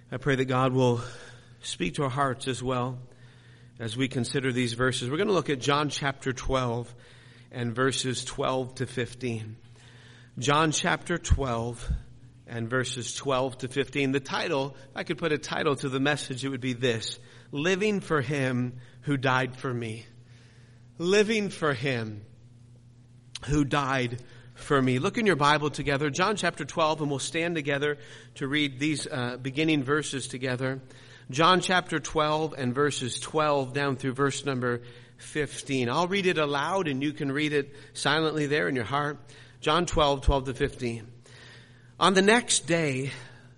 I pray that God will speak to our hearts as well as we consider these verses. We're going to look at John chapter 12 and verses 12 to 15. John chapter 12 and verses 12 to 15. The title, if I could put a title to the message, it would be this: Living for Him Who Died for Me. Living for Him Who Died for Me. Look in your Bible together, John chapter 12, and we'll stand together to read these beginning verses together. John chapter 12 and verses 12 down through verse number 15. I'll read it aloud and you can read it silently there in your heart. John 12, 12 to 15. On the next day,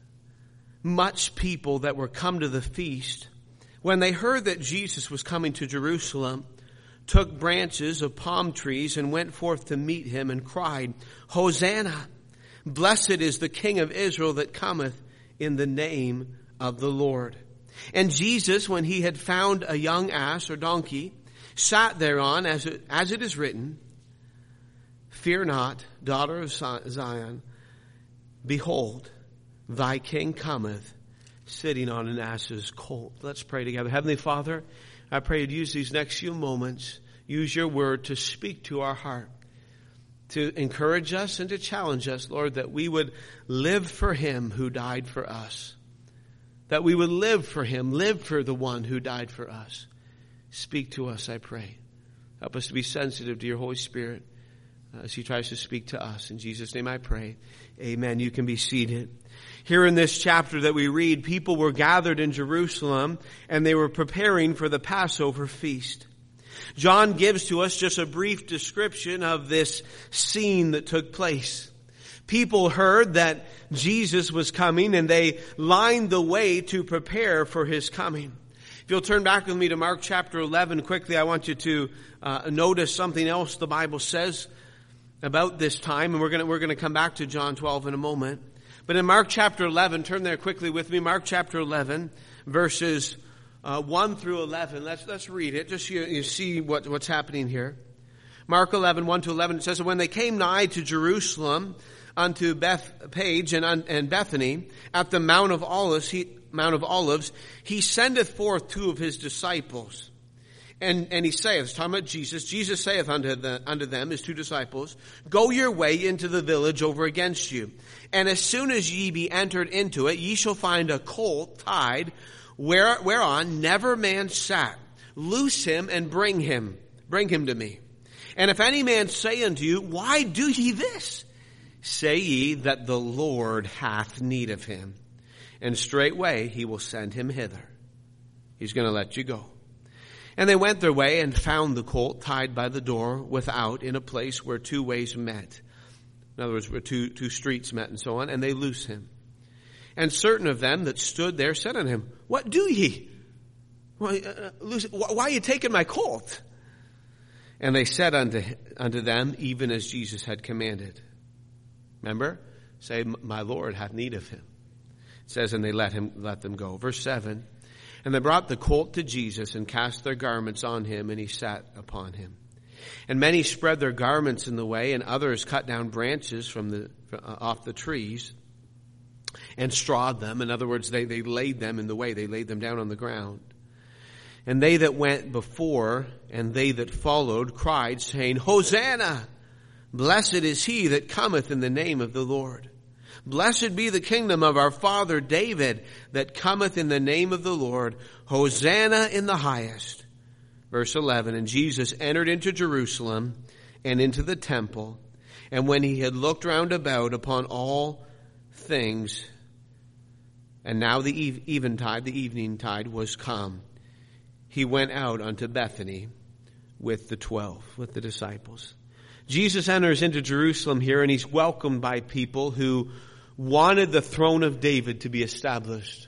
much people that were come to the feast, when they heard that Jesus was coming to Jerusalem, took branches of palm trees and went forth to meet him and cried, Hosanna! Blessed is the King of Israel that cometh in the name of the Lord. And Jesus, when he had found a young ass or donkey, sat thereon, as it is written, Fear not, daughter of Zion, behold, thy King cometh, sitting on an ass's colt. Let's pray together. Heavenly Father, I pray you'd use these next few moments, use your word to speak to our heart, to encourage us and to challenge us, Lord, that we would live for him who died for us. That we would live for him, live for the one who died for us. Speak to us, I pray. Help us to be sensitive to your Holy Spirit as he tries to speak to us. In Jesus' name I pray. Amen. You can be seated. Here in this chapter that we read, people were gathered in Jerusalem and they were preparing for the Passover feast. John gives to us just a brief description of this scene that took place. People heard that Jesus was coming and they lined the way to prepare for his coming. If you'll turn back with me to Mark chapter 11 quickly, I want you to notice something else the Bible says about this time, and we're going to come back to John 12 in a moment. But in Mark chapter 11, turn there quickly with me. Mark chapter 11, verses 1 through 11. Let's read it, just so you see what's happening here. Mark 11, 1 to 11, it says, when they came nigh to Jerusalem, unto Bethphage and Bethany, at the Mount of Olives, he sendeth forth two of his disciples. And he saith, talking about Jesus saith unto them, his two disciples, Go your way into the village over against you. And as soon as ye be entered into it, ye shall find a colt tied, whereon never man sat. Loose him and bring him to me. And if any man say unto you, Why do ye this? Say ye that the Lord hath need of him. And straightway he will send him hither. He's going to let you go. And they went their way and found the colt tied by the door without, in a place where two ways met. In other words, where two streets met and so on. And they loose him. And certain of them that stood there said unto him, What do ye? Why are you taking my colt? And they said unto them, even as Jesus had commanded. Remember? Say, my Lord hath need of him. It says, and they let them go. Verse 7. And they brought the colt to Jesus and cast their garments on him, and he sat upon him. And many spread their garments in the way, and others cut down branches off the trees and strawed them. In other words, they laid them in the way. They laid them down on the ground. And they that went before and they that followed cried, saying, Hosanna! Blessed is he that cometh in the name of the Lord. Blessed be the kingdom of our father David that cometh in the name of the Lord. Hosanna in the highest. Verse 11, and Jesus entered into Jerusalem and into the temple. And when he had looked round about upon all things, and now the evening tide was come, he went out unto Bethany with the 12, with the disciples. Jesus enters into Jerusalem here, and he's welcomed by people who wanted the throne of David to be established.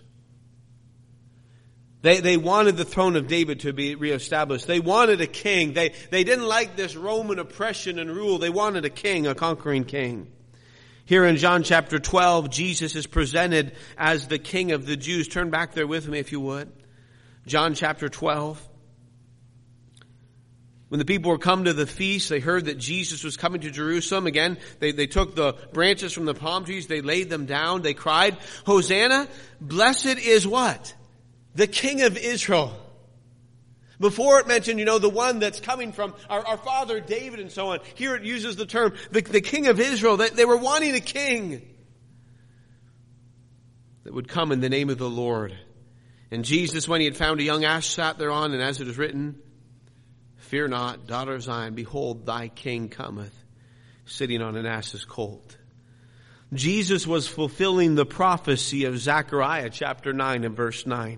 They wanted the throne of David to be reestablished. They wanted a king. They didn't like this Roman oppression and rule. They wanted a king, a conquering king. Here in John chapter 12, Jesus is presented as the King of the Jews. Turn back there with me if you would. John chapter 12. When the people were come to the feast, they heard that Jesus was coming to Jerusalem. Again, they took the branches from the palm trees, they laid them down, they cried, Hosanna, blessed is what? The King of Israel. Before it mentioned, the one that's coming from our father David and so on. Here it uses the term, the King of Israel. They were wanting a king that would come in the name of the Lord. And Jesus, when he had found a young ass, sat thereon, and as it is written, Fear not, daughter of Zion, behold, thy king cometh, sitting on an ass's colt. Jesus was fulfilling the prophecy of Zechariah chapter 9 and verse 9,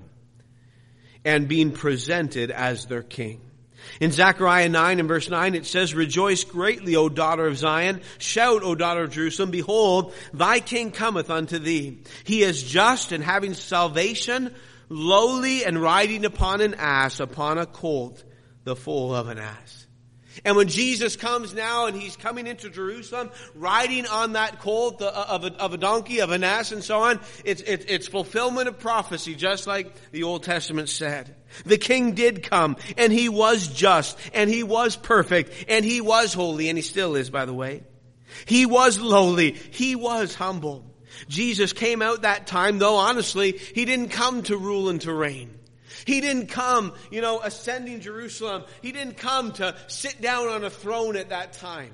and being presented as their king. In Zechariah 9 and verse 9 it says, Rejoice greatly, O daughter of Zion. Shout, O daughter of Jerusalem. Behold, thy king cometh unto thee. He is just and having salvation, lowly and riding upon an ass, upon a colt, the foal of an ass. And when Jesus comes now and he's coming into Jerusalem, riding on that colt of a donkey, of an ass and so on, it's fulfillment of prophecy, just like the Old Testament said. The king did come, and he was just, and he was perfect, and he was holy, and he still is, by the way. He was lowly. He was humble. Jesus came out that time, though honestly, he didn't come to rule and to reign. He didn't come, ascending Jerusalem. He didn't come to sit down on a throne at that time.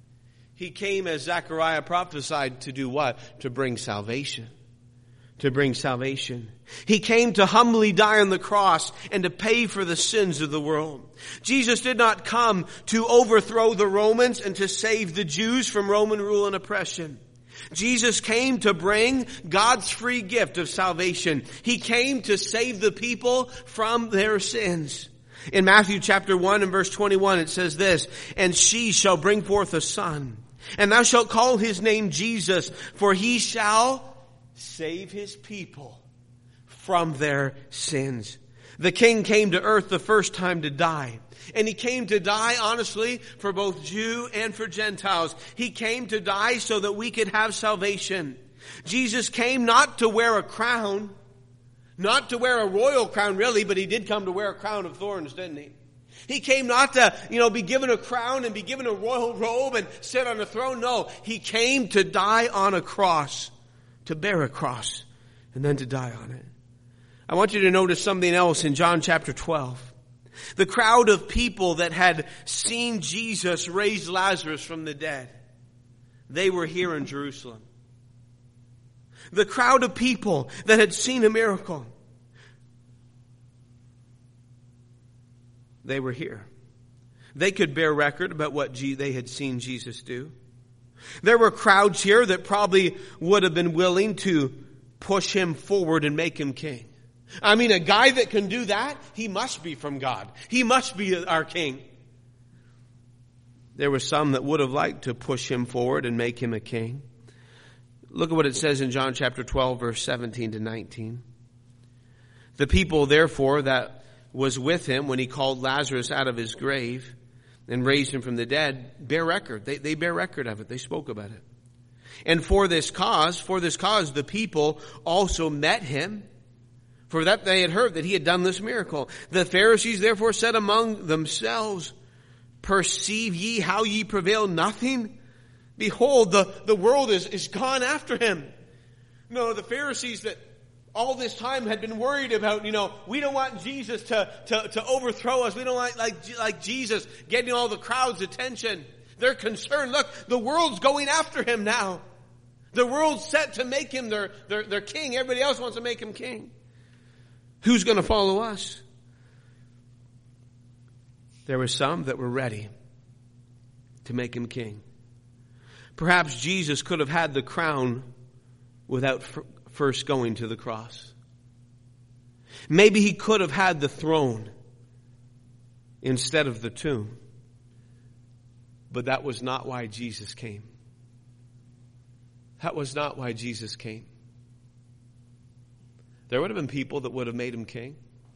He came, as Zechariah prophesied, to do what? To bring salvation. To bring salvation. He came to humbly die on the cross and to pay for the sins of the world. Jesus did not come to overthrow the Romans and to save the Jews from Roman rule and oppression. Jesus came to bring God's free gift of salvation. He came to save the people from their sins. In Matthew chapter 1 and verse 21 it says this, And she shall bring forth a son, and thou shalt call his name Jesus, for he shall save his people from their sins. The king came to earth the first time to die. And he came to die, honestly, for both Jew and for Gentiles. He came to die so that we could have salvation. Jesus came not to wear a crown, not to wear a royal crown really, but he did come to wear a crown of thorns, didn't he? He came not to, be given a crown and be given a royal robe and sit on a throne. No, he came to die on a cross, to bear a cross, and then to die on it. I want you to notice something else in John chapter 12. The crowd of people that had seen Jesus raise Lazarus from the dead, they were here in Jerusalem. The crowd of people that had seen a miracle, they were here. They could bear record about what they had seen Jesus do. There were crowds here that probably would have been willing to push him forward and make him king. I mean, a guy that can do that, he must be from God. He must be our king. There were some that would have liked to push him forward and make him a king. Look at what it says in John chapter 12, verse 17 to 19. The people, therefore, that was with him when he called Lazarus out of his grave and raised him from the dead, bear record. They bear record of it. They spoke about it. And for this cause, the people also met him, for that they had heard that he had done this miracle. The Pharisees therefore said among themselves, Perceive ye how ye prevail nothing? Behold, the world is gone after him. No, the Pharisees that all this time had been worried about, we don't want Jesus to overthrow us. We don't like Jesus getting all the crowd's attention. They're concerned. Look, the world's going after him now. The world's set to make him their king. Everybody else wants to make him king. Who's going to follow us? There were some that were ready to make him king. Perhaps Jesus could have had the crown without first going to the cross. Maybe he could have had the throne instead of the tomb. But that was not why Jesus came. That was not why Jesus came. There would have been people that would have made him king.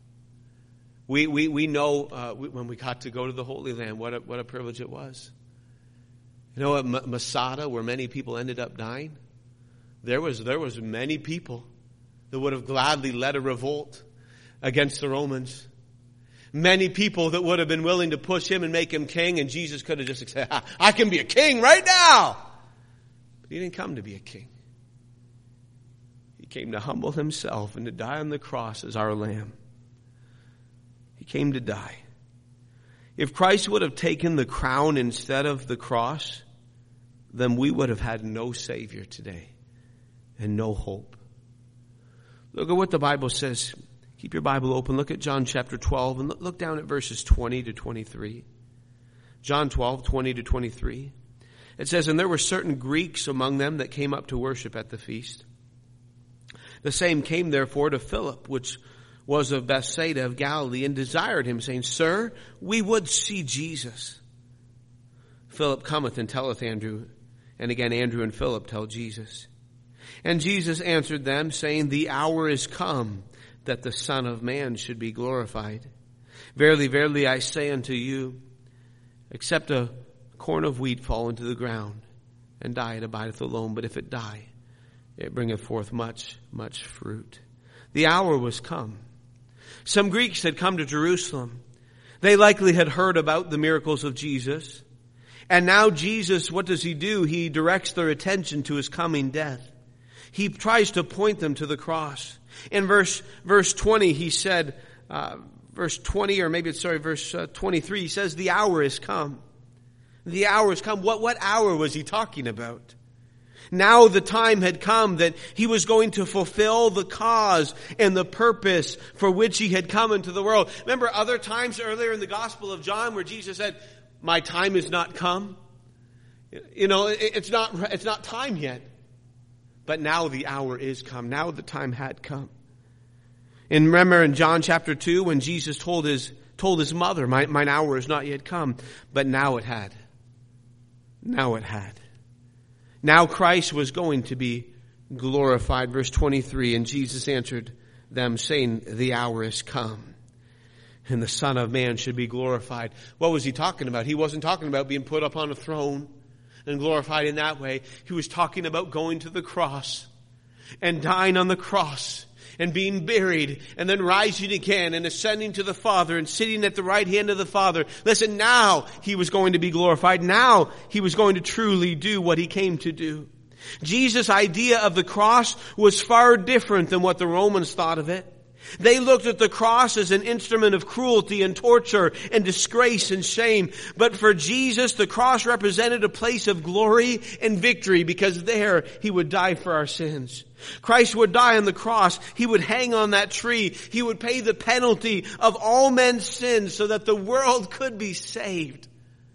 We know when we got to go to the Holy Land what a privilege it was. At Masada, where many people ended up dying, there was many people that would have gladly led a revolt against the Romans. Many people that would have been willing to push him and make him king, and Jesus could have just said, I can be a king right now. But he didn't come to be a king. He came to humble himself and to die on the cross as our lamb. He came to die. If Christ would have taken the crown instead of the cross, then we would have had no Savior today and no hope. Look at what the Bible says. Keep your Bible open. Look at John chapter 12 and look down at verses 20 to 23. John 12, 20 to 23. It says, and there were certain Greeks among them that came up to worship at the feast. The same came therefore to Philip, which was of Bethsaida of Galilee, and desired him, saying, Sir, we would see Jesus. Philip cometh and telleth Andrew, and again Andrew and Philip tell Jesus. And Jesus answered them, saying, the hour is come, that the Son of Man should be glorified. Verily, verily, I say unto you, except a corn of wheat fall into the ground, and die, it abideth alone. But if it die, it bringeth forth much, much fruit. The hour was come. Some Greeks had come to Jerusalem. They likely had heard about the miracles of Jesus. And now Jesus, what does he do? He directs their attention to his coming death. He tries to point them to the cross. In verse 20, he said, verse 23, he says, the hour is come. The hour is come. What hour was he talking about? Now the time had come that he was going to fulfill the cause and the purpose for which he had come into the world. Remember other times earlier in the Gospel of John where Jesus said, my time is not come? You know, it's not time yet. But now the hour is come. Now the time had come. And remember in John chapter 2 when Jesus told his mother, mine hour is not yet come. But now it had. Now it had. Now Christ was going to be glorified. Verse 23, and Jesus answered them, saying, the hour is come, and the Son of Man should be glorified. What was he talking about? He wasn't talking about being put up on a throne and glorified in that way. He was talking about going to the cross and dying on the cross and being buried and then rising again and ascending to the Father and sitting at the right hand of the Father. Listen, now he was going to be glorified. Now he was going to truly do what he came to do. Jesus' idea of the cross was far different than what the Romans thought of it. They looked at the cross as an instrument of cruelty and torture and disgrace and shame. But for Jesus, the cross represented a place of glory and victory because there he would die for our sins. Christ would die on the cross. He would hang on that tree. He would pay the penalty of all men's sins so that the world could be saved.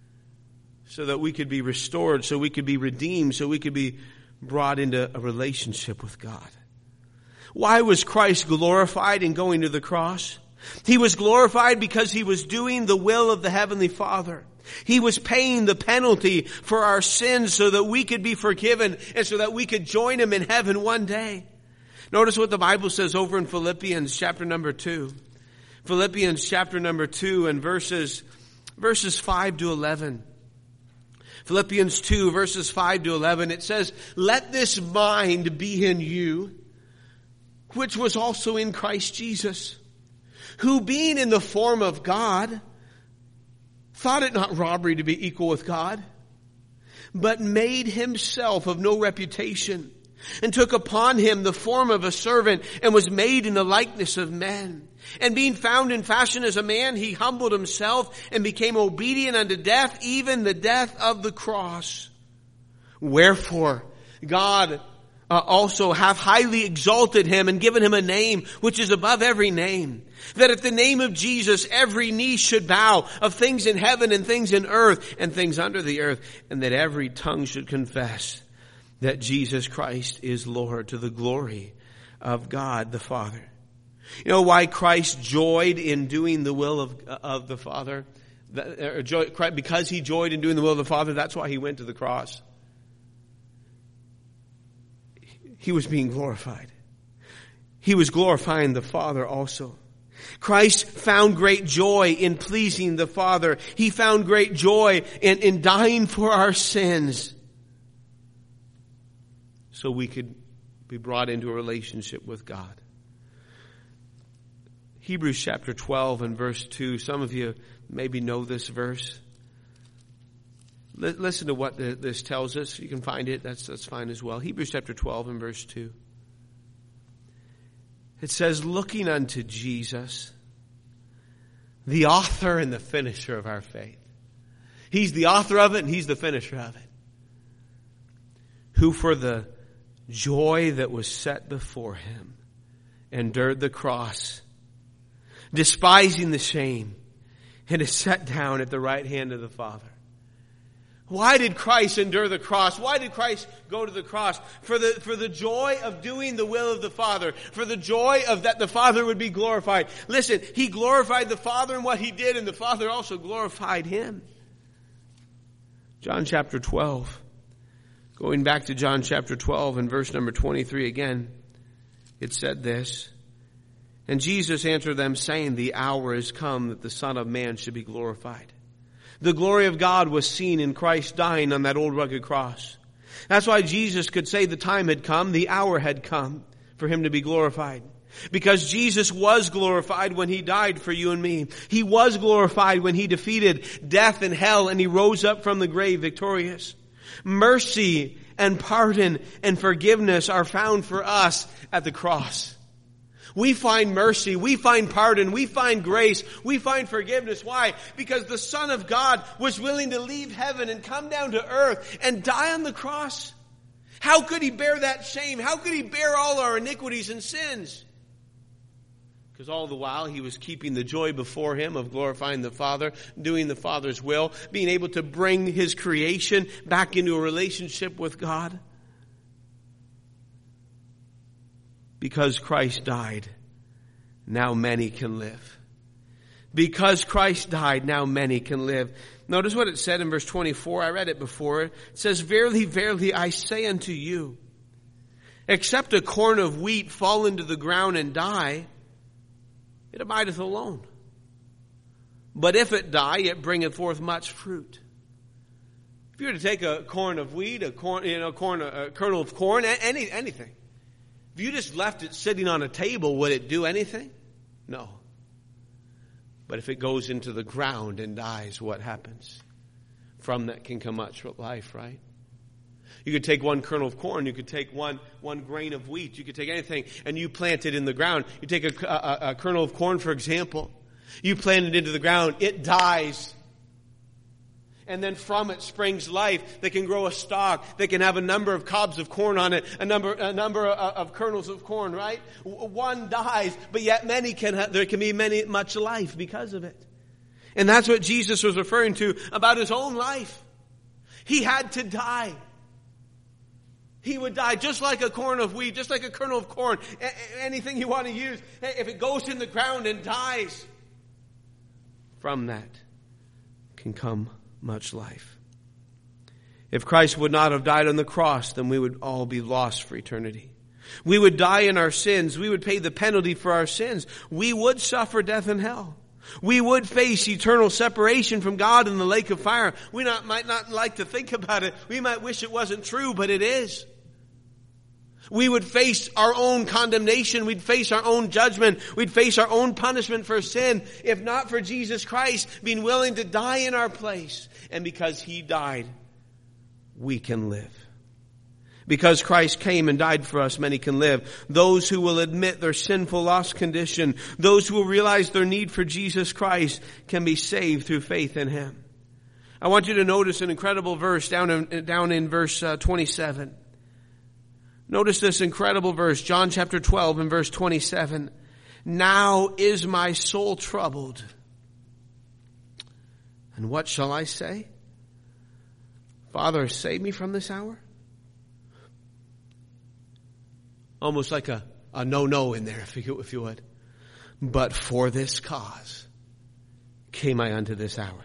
So that we could be restored, so we could be redeemed, so we could be brought into a relationship with God. Why was Christ glorified in going to the cross? He was glorified because he was doing the will of the Heavenly Father. He was paying the penalty for our sins so that we could be forgiven and so that we could join him in heaven one day. Notice what the Bible says over in Philippians chapter number 2. Philippians chapter number 2 and verses 5 to 11. Philippians 2 verses 5 to 11. It says, let this mind be in you, which was also in Christ Jesus, who being in the form of God, thought it not robbery to be equal with God, but made himself of no reputation, and took upon him the form of a servant, and was made in the likeness of men. And being found in fashion as a man, he humbled himself, and became obedient unto death, even the death of the cross. Wherefore God also hath highly exalted him and given him a name which is above every name, that at the name of Jesus every knee should bow, of things in heaven and things in earth and things under the earth, and that every tongue should confess that Jesus Christ is Lord, to the glory of God the Father. You know why Christ joyed in doing the will of the Father? Because he joyed in doing the will of the Father, that's why he went to the cross. He was being glorified. He was glorifying the Father also. Christ found great joy in pleasing the Father. He found great joy in dying for our sins so we could be brought into a relationship with God. Hebrews chapter 12 and verse 2. Some of you maybe know this verse. Listen to what this tells us. You can find it. That's fine as well. Hebrews chapter 12 and verse 2. It says, looking unto Jesus, the author and the finisher of our faith. He's the author of it and he's the finisher of it. Who for the joy that was set before him endured the cross, despising the shame, and is set down at the right hand of the Father. Why did Christ endure the cross? Why did Christ go to the cross? For the joy of doing the will of the Father. For the joy of that the Father would be glorified. Listen, he glorified the Father in what he did, and the Father also glorified him. John chapter 12. Going back to John chapter 12 and verse number 23 again, it said this, and Jesus answered them, saying, the hour is come that the Son of Man should be glorified. The glory of God was seen in Christ dying on that old rugged cross. That's why Jesus could say the time had come, the hour had come for him to be glorified. Because Jesus was glorified when he died for you and me. He was glorified when he defeated death and hell and he rose up from the grave victorious. Mercy and pardon and forgiveness are found for us at the cross. We find mercy, we find pardon, we find grace, we find forgiveness. Why? Because the Son of God was willing to leave heaven and come down to earth and die on the cross. How could he bear that shame? How could he bear all our iniquities and sins? Because all the while he was keeping the joy before him of glorifying the Father, doing the Father's will, being able to bring his creation back into a relationship with God. Because Christ died, now many can live. Because Christ died, now many can live. Notice what it said in verse 24. I read it before. It says, verily, verily, I say unto you, except a corn of wheat fall into the ground and die, it abideth alone. But if it die, it bringeth forth much fruit. If you were to take a corn of wheat, a kernel of corn, anything, if you just left it sitting on a table, would it do anything? No. But if it goes into the ground and dies, what happens? From that can come much life, right? You could take one kernel of corn, you could take one grain of wheat, you could take anything, and you plant it in the ground. You take a kernel of corn, for example. You plant it into the ground, it dies. And then from it springs life. They can grow a stalk. They can have a number of cobs of corn on it, a number of kernels of corn, right? One dies, but yet there can be much life because of it. And that's what Jesus was referring to about his own life. He had to die. He would die just like a corn of wheat, just like a kernel of corn, anything you want to use. If it goes in the ground and dies, from that can come much life. If Christ would not have died on the cross, then we would all be lost for eternity. We would die in our sins. We would pay the penalty for our sins. We would suffer death and hell. We would face eternal separation from God in the lake of fire. We might not like to think about it. We might wish it wasn't true, but it is. We would face our own condemnation. We'd face our own judgment. We'd face our own punishment for sin, if not for Jesus Christ being willing to die in our place. And because he died, we can live. Because Christ came and died for us, many can live. Those who will admit their sinful, lost condition, those who will realize their need for Jesus Christ, can be saved through faith in him. I want you to notice an incredible verse down in verse 27. Notice this incredible verse, John chapter 12 and verse 27. Now is my soul troubled. And what shall I say? Father, save me from this hour? Almost like a no in there, if you would. But for this cause came I unto this hour.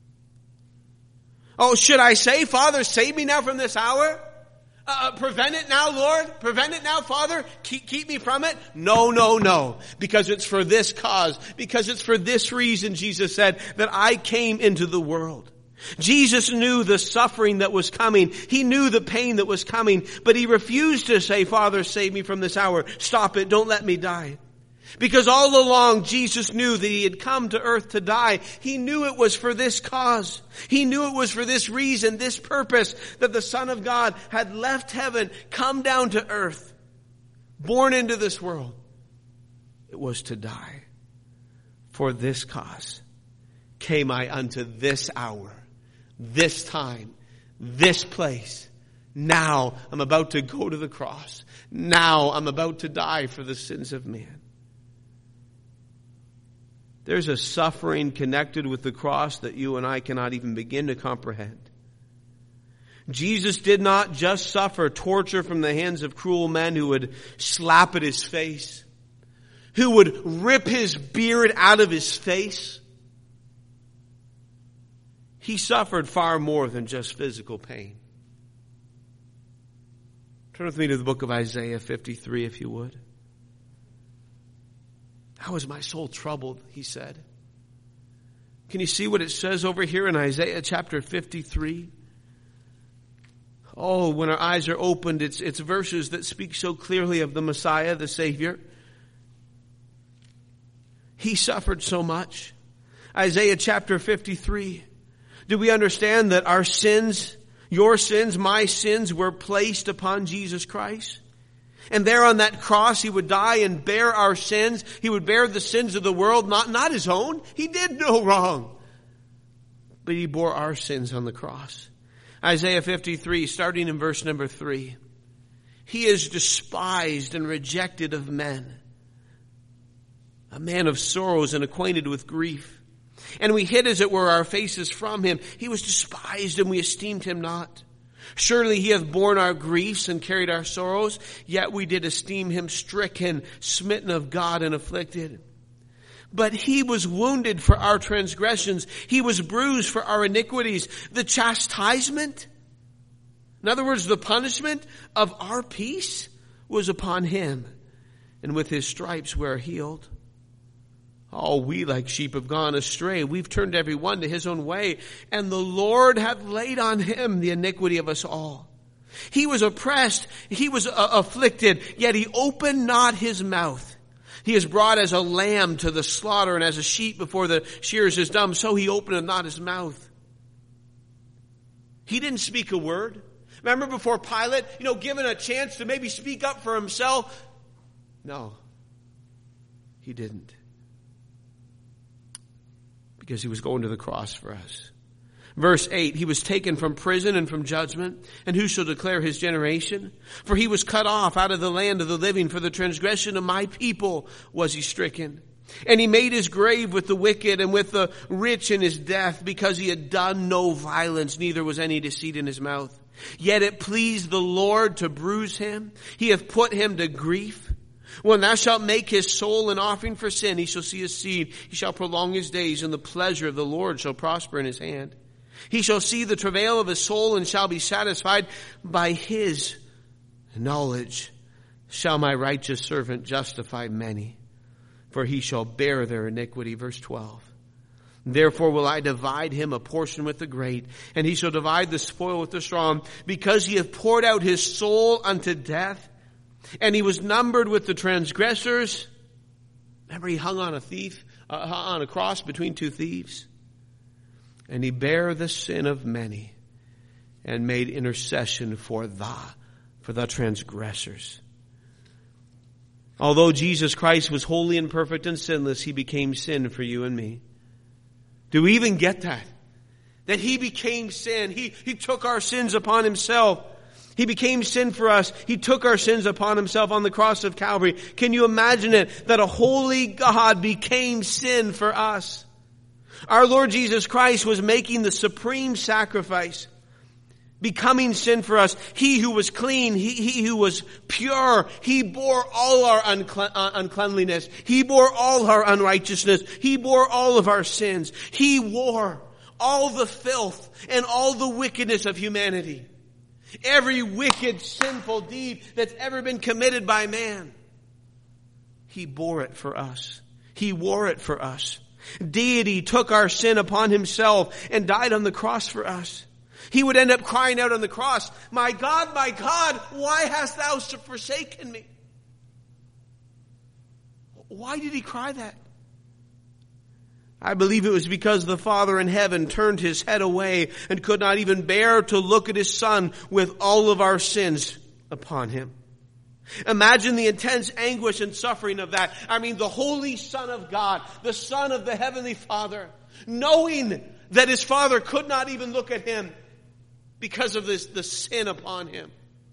Oh, should I say, Father, save me now from this hour? Prevent it now, Lord. Prevent it now, Father. Keep me from it. No. Because it's for this cause. Because it's for this reason, Jesus said, that I came into the world. Jesus knew the suffering that was coming. He knew the pain that was coming. But he refused to say, Father, save me from this hour. Stop it. Don't let me die. Because all along Jesus knew that he had come to earth to die. He knew it was for this cause. He knew it was for this reason, this purpose, that the Son of God had left heaven, come down to earth, born into this world. It was to die. For this cause came I unto this hour, this time, this place. Now I'm about to go to the cross. Now I'm about to die for the sins of man. There's a suffering connected with the cross that you and I cannot even begin to comprehend. Jesus did not just suffer torture from the hands of cruel men who would slap at his face, who would rip his beard out of his face. He suffered far more than just physical pain. Turn with me to the book of Isaiah 53, if you would. How is my soul troubled, he said. Can you see what it says over here in Isaiah chapter 53? Oh, when our eyes are opened, it's verses that speak so clearly of the Messiah, the Savior. He suffered so much. Isaiah chapter 53. Do we understand that our sins, your sins, my sins, were placed upon Jesus Christ? And there on that cross, he would die and bear our sins. He would bear the sins of the world, not his own. He did no wrong. But he bore our sins on the cross. Isaiah 53, starting in verse number 3. He is despised and rejected of men, a man of sorrows and acquainted with grief. And we hid, as it were, our faces from him. He was despised, and we esteemed him not. Surely he hath borne our griefs and carried our sorrows, yet we did esteem him stricken, smitten of God, and afflicted. But he was wounded for our transgressions. He was bruised for our iniquities. The chastisement, in other words, the punishment of our peace, was upon him. And with his stripes we are healed. Oh, we like sheep have gone astray. We've turned every one to his own way. And the Lord hath laid on him the iniquity of us all. He was oppressed. He was afflicted. Yet he opened not his mouth. He is brought as a lamb to the slaughter, and as a sheep before the shearers is dumb, so he openeth not his mouth. He didn't speak a word. Remember before Pilate, given a chance to maybe speak up for himself? No, he didn't. Because he was going to the cross for us. Verse 8, he was taken from prison and from judgment, and who shall declare his generation? For he was cut off out of the land of the living, for the transgression of my people was he stricken. And he made his grave with the wicked and with the rich in his death, because he had done no violence, neither was any deceit in his mouth. Yet it pleased the Lord to bruise him. He hath put him to grief. When thou shalt make his soul an offering for sin, he shall see his seed. He shall prolong his days, and the pleasure of the Lord shall prosper in his hand. He shall see the travail of his soul, and shall be satisfied. By his knowledge shall my righteous servant justify many, for he shall bear their iniquity. Verse 12. Therefore will I divide him a portion with the great, and he shall divide the spoil with the strong, because he hath poured out his soul unto death. And he was numbered with the transgressors. Remember, he hung on a cross between two thieves. And he bare the sin of many, and made intercession for the transgressors. Although Jesus Christ was holy and perfect and sinless, he became sin for you and me. Do we even get that? That he became sin. He took our sins upon himself. He became sin for us. He took our sins upon himself on the cross of Calvary. Can you imagine it? That a holy God became sin for us. Our Lord Jesus Christ was making the supreme sacrifice, becoming sin for us. He who was clean, he who was pure, he bore all our uncleanliness. He bore all our unrighteousness. He bore all of our sins. He wore all the filth and all the wickedness of humanity. Every wicked, sinful deed that's ever been committed by man. He bore it for us. He wore it for us. Deity took our sin upon himself and died on the cross for us. He would end up crying out on the cross, my God, why hast thou forsaken me? Why did he cry that? I believe it was because the Father in heaven turned his head away and could not even bear to look at his Son with all of our sins upon him. Imagine the intense anguish and suffering of that. I mean, the Holy Son of God, the Son of the Heavenly Father, knowing that his Father could not even look at him because of the sin upon him.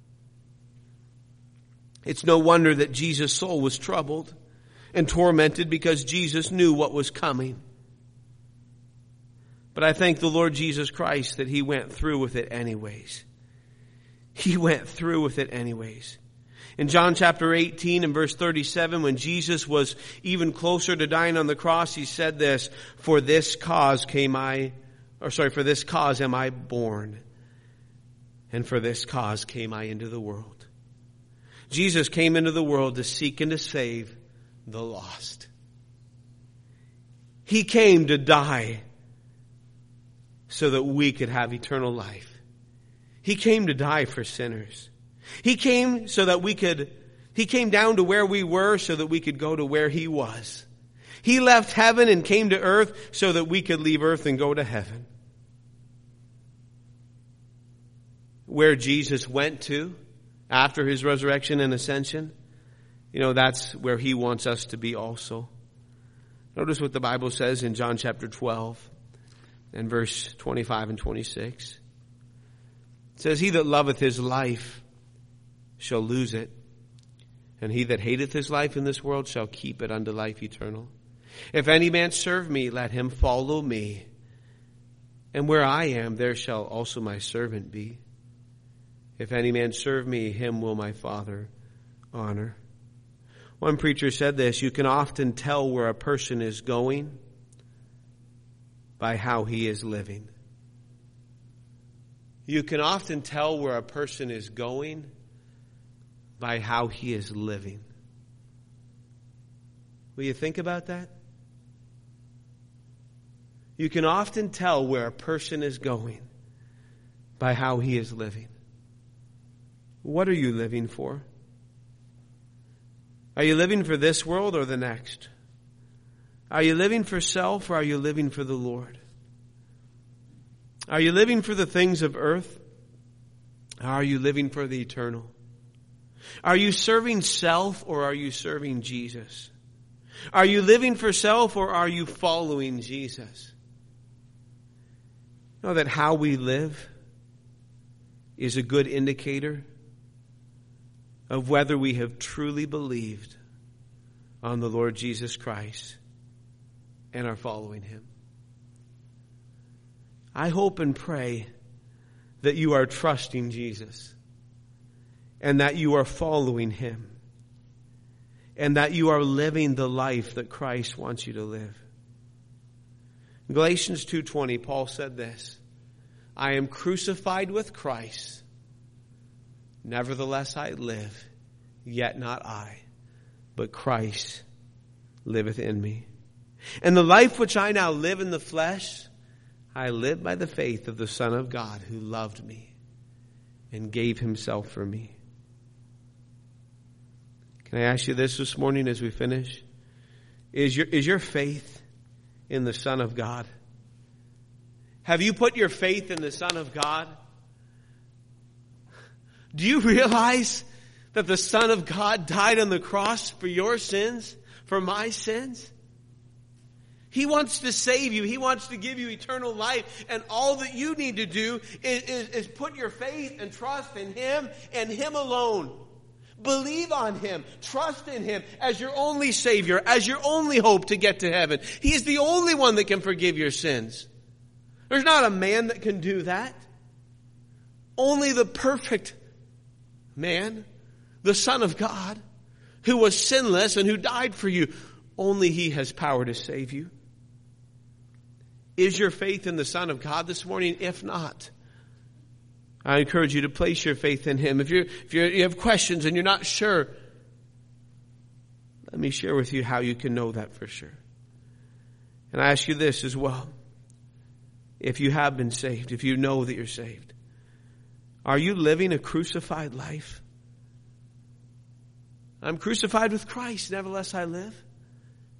It's no wonder that Jesus' soul was troubled and tormented, because Jesus knew what was coming. But I thank the Lord Jesus Christ that he went through with it anyways. He went through with it anyways. In John chapter 18 and verse 37, when Jesus was even closer to dying on the cross, he said this, for this cause am I born, and for this cause came I into the world. Jesus came into the world to seek and to save the lost. He came to die so that we could have eternal life. He came to die for sinners. He came he came down to where we were so that we could go to where he was. He left heaven and came to earth so that we could leave earth and go to heaven. Where Jesus went to after his resurrection and ascension, that's where he wants us to be also. Notice what the Bible says in John chapter 12 and verse 25 and 26. It says, he that loveth his life shall lose it, and he that hateth his life in this world shall keep it unto life eternal. If any man serve me, let him follow me. And where I am, there shall also my servant be. If any man serve me, him will my Father honor. One preacher said this, you can often tell where a person is going by how he is living. You can often tell where a person is going by how he is living. Will you think about that? You can often tell where a person is going by how he is living. What are you living for? Are you living for this world or the next? Are you living for self or are you living for the Lord? Are you living for the things of earth? Or are you living for the eternal? Are you serving self or are you serving Jesus? Are you living for self or are you following Jesus? Know that how we live is a good indicator of whether we have truly believed on the Lord Jesus Christ and are following him. I hope and pray that you are trusting Jesus and that you are following him and that you are living the life that Christ wants you to live. In Galatians 2:20, Paul said this, I am crucified with Christ. Nevertheless I live, yet not I, but Christ liveth in me. And the life which I now live in the flesh, I live by the faith of the Son of God who loved me and gave himself for me. Can I ask you this morning as we finish? Is your faith in the Son of God? Have you put your faith in the Son of God? Do you realize that the Son of God died on the cross for your sins, for my sins? He wants to save you. He wants to give you eternal life. And all that you need to do is put your faith and trust in him and him alone. Believe on him. Trust in him as your only Savior, as your only hope to get to heaven. He is the only one that can forgive your sins. There's not a man that can do that. Only the perfect man, the Son of God, who was sinless and who died for you. Only he has power to save you. Is your faith in the Son of God this morning? If not, I encourage you to place your faith in him. If you have questions and you're not sure, let me share with you how you can know that for sure. And I ask you this as well. If you have been saved, if you know that you're saved, are you living a crucified life? I'm crucified with Christ, nevertheless I live.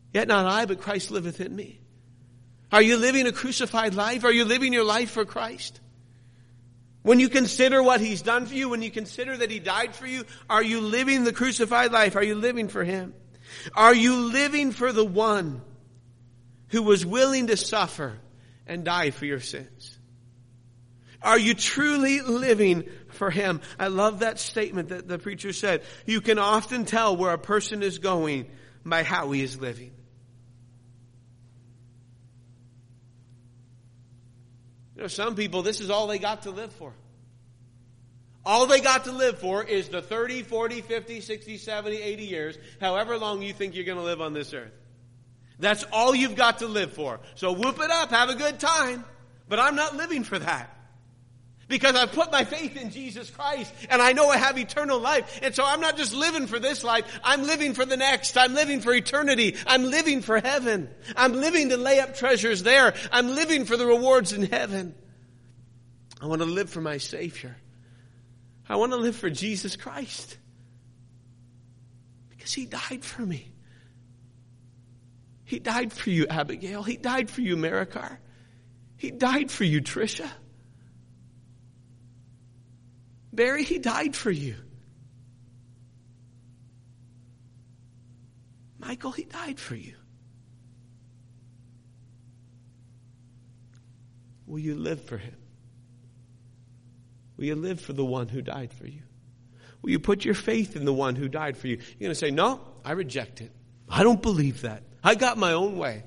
Yet not I, but Christ liveth in me. Are you living a crucified life? Are you living your life for Christ? When you consider what He's done for you, when you consider that He died for you, are you living the crucified life? Are you living for Him? Are you living for the one who was willing to suffer and die for your sins? Are you truly living for Him? I love that statement that the preacher said. You can often tell where a person is going by how he is living. You know, some people, this is all they got to live for. All they got to live for is the 30, 40, 50, 60, 70, 80 years, however long you think you're going to live on this earth. That's all you've got to live for. So whoop it up, have a good time. But I'm not living for that. Because I've put my faith in Jesus Christ, and I know I have eternal life. And so I'm not just living for this life, I'm living for the next. I'm living for eternity. I'm living for heaven. I'm living to lay up treasures there. I'm living for the rewards in heaven. I want to live for my Savior. I want to live for Jesus Christ. Because He died for me. He died for you, Abigail. He died for you, Marikar. He died for you, Tricia. Barry, He died for you. Michael, He died for you. Will you live for Him? Will you live for the one who died for you? Will you put your faith in the one who died for you? You're going to say, no, I reject it. I don't believe that. I got my own way.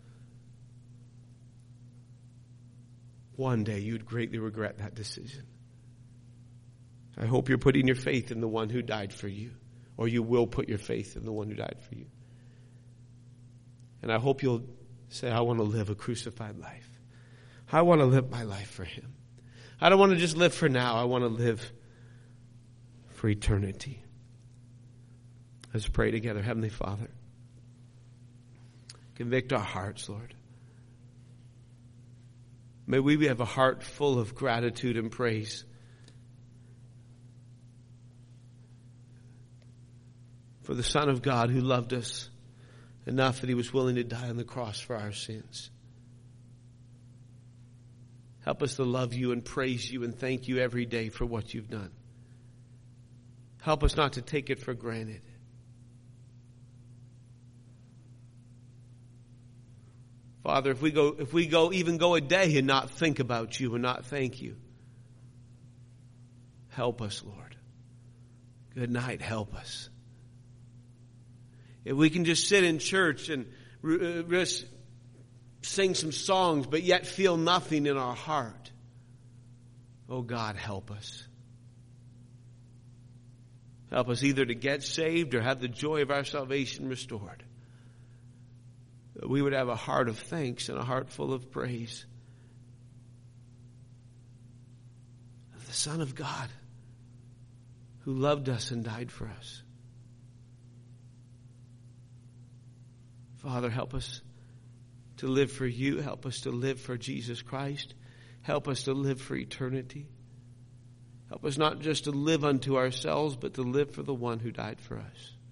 One day you'd greatly regret that decision. I hope you're putting your faith in the one who died for you, or you will put your faith in the one who died for you. And I hope you'll say, I want to live a crucified life. I want to live my life for Him. I don't want to just live for now. I want to live for eternity. Let's pray together. Heavenly Father, convict our hearts, Lord. May we have a heart full of gratitude and praise for the Son of God who loved us enough that He was willing to die on the cross for our sins. Help us to love You and praise You and thank You every day for what You've done. Help us not to take it for granted. Father, if we even go a day and not think about You and not thank You, help us, Lord. Good night, help us. If we can just sit in church and just sing some songs, but yet feel nothing in our heart, oh God, help us. Help us either to get saved or have the joy of our salvation restored. That we would have a heart of thanks and a heart full of praise of the Son of God who loved us and died for us. Father, help us to live for You. Help us to live for Jesus Christ. Help us to live for eternity. Help us not just to live unto ourselves, but to live for the one who died for us.